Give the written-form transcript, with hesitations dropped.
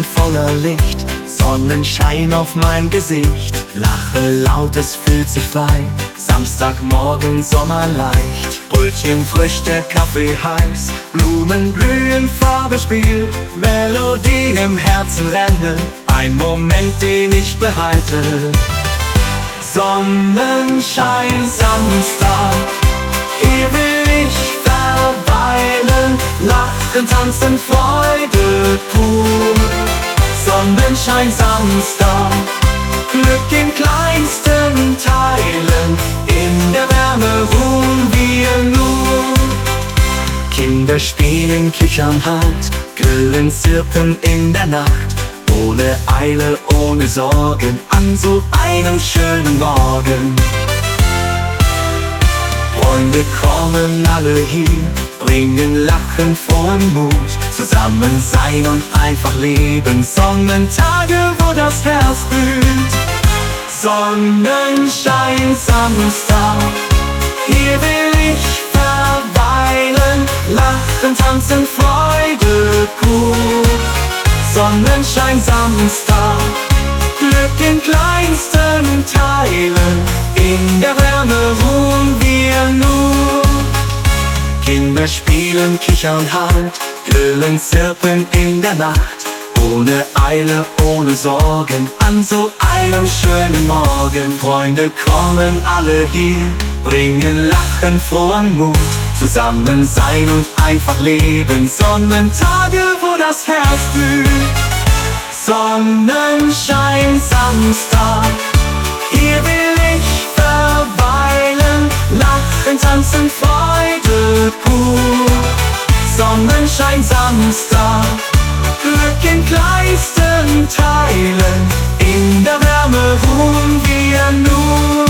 sind voller Licht, Sonnenschein auf mein Gesicht. Lache laut, es fühlt sich frei, Samstagmorgen sommerleicht. Brötchen frisch, der Kaffee heiß, Blumen blühen, Farbe spielt, Melodie im Herzen renne, ein Moment, den ich behalte. Sonnenschein, Samstag, hier will ich verweilen, lachen, tanzen, Freude pur. Sonnenschein, Samstag, Glück in kleinsten Teilen, in der Wärme ruhen wir nur. Kinder spielen, kichern halt, grillen, zirpen in der Nacht, ohne Eile, ohne Sorgen, an so einem schönen Morgen. Freunde kommen alle hier, bringen Lachen, frohen Mut, zusammen sein und einfach leben, Sonnentage, wo das Herz blüht. Sonnenschein, Samstag, hier will ich verweilen, lachen, tanzen, Freude pur. Sonnenschein, Samstag, Glück in kleinsten Teilen, in der Wärme ruhen wir nur. Kinder spielen, kichern halt, grillen, zirpen in der Nacht, ohne Eile, ohne Sorgen, an so einem schönen Morgen. Freunde kommen alle hier, bringen Lachen, frohen Mut, zusammen sein und einfach leben, Sonnentage, wo das Herz blüht. Sonnenschein, Samstag, hier will ich verweilen, lachen, tanzen, Freude pur. Sonnenschein, Samstag, Glück in kleinsten Teilen, in der Wärme ruhen wir nur.